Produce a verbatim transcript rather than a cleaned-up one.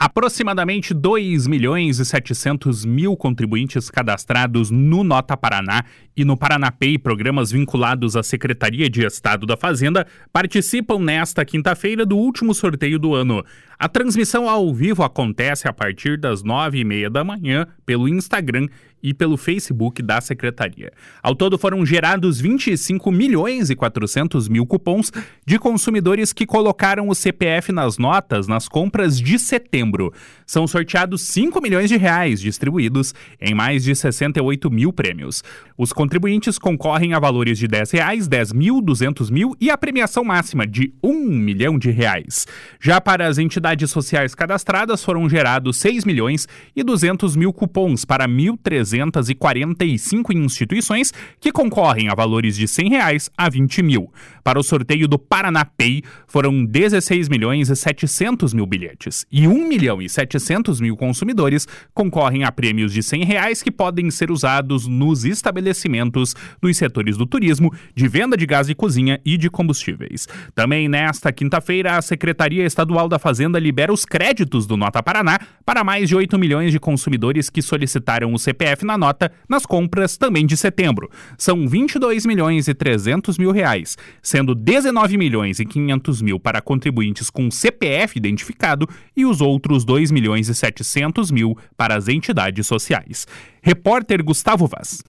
Aproximadamente dois milhões e setecentos mil contribuintes cadastrados no Nota Paraná e no Paranapay, programas vinculados à Secretaria de Estado da Fazenda, participam nesta quinta-feira do último sorteio do ano. A transmissão ao vivo acontece a partir das nove e meia da manhã pelo Instagram e pelo Facebook da Secretaria. Ao todo foram gerados vinte e cinco milhões e quatrocentos mil cupons de consumidores que colocaram o C P F nas notas nas compras de setembro. São sorteados cinco milhões de reais distribuídos em mais de sessenta e oito mil prêmios. Os contribuintes concorrem a valores de dez reais, dez mil, duzentos mil e a premiação máxima de um milhão de reais. Já para as entidades sociais cadastradas foram gerados seis milhões e duzentos mil cupons para mil trezentos e quarenta e cinco instituições que concorrem a valores de cem reais a vinte mil. Para o sorteio do Paranapay foram dezesseis milhões e setecentos mil bilhetes e um milhão e setecentos mil consumidores concorrem a prêmios de cem reais que podem ser usados nos estabelecimentos nos setores do turismo, de venda de gás de cozinha e de combustíveis. Também nesta quinta-feira, a Secretaria Estadual da Fazenda libera os créditos do Nota Paraná para mais de oito milhões de consumidores que solicitaram o C P F na nota nas compras também de setembro. São vinte e dois milhões e trezentos mil reais, sendo dezenove milhões e quinhentos mil para contribuintes com C P F identificado e os outros dois milhões e setecentos mil para as entidades sociais. Repórter Gustavo Vaz.